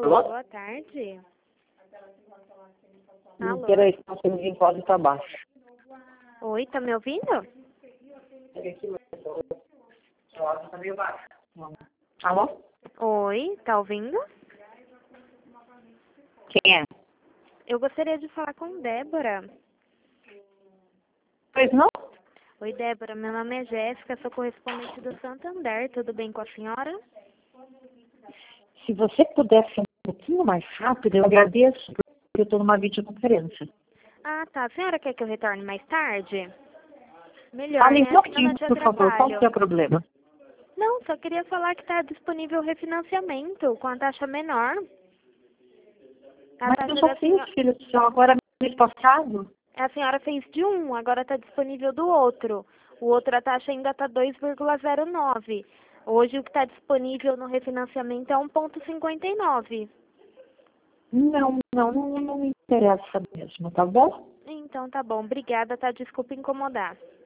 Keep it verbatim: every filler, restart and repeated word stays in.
Alô? Boa tarde. Não, Alô? peraí, que nós temos em código para baixo. Oi, tá me ouvindo? Alô? Oi, tá ouvindo? Quem é? Eu gostaria de falar com Débora. Pois não? Oi, Débora, meu nome é Jéssica, sou correspondente do Santander. Tudo bem com a senhora? Se você puder ser um pouquinho mais rápido, eu agradeço, porque eu estou numa videoconferência. Ah, tá. A senhora quer que eu retorne mais tarde? Melhor, Fale um né? Assim eu não pouquinho, te por favor. Qual atrapalho. que é o problema? Não, só queria falar que está disponível refinanciamento com a taxa menor. A Mas eu taxa já da fiz, senhora... filho do céu, agora mês passado. A senhora fez de um, agora está disponível do outro. O outro, a taxa ainda está dois vírgula zero nove. Hoje o que está disponível no refinanciamento é um vírgula cinquenta e nove. Não, não, não, não me interessa mesmo, tá bom? Então tá bom, obrigada, tá? Desculpa incomodar.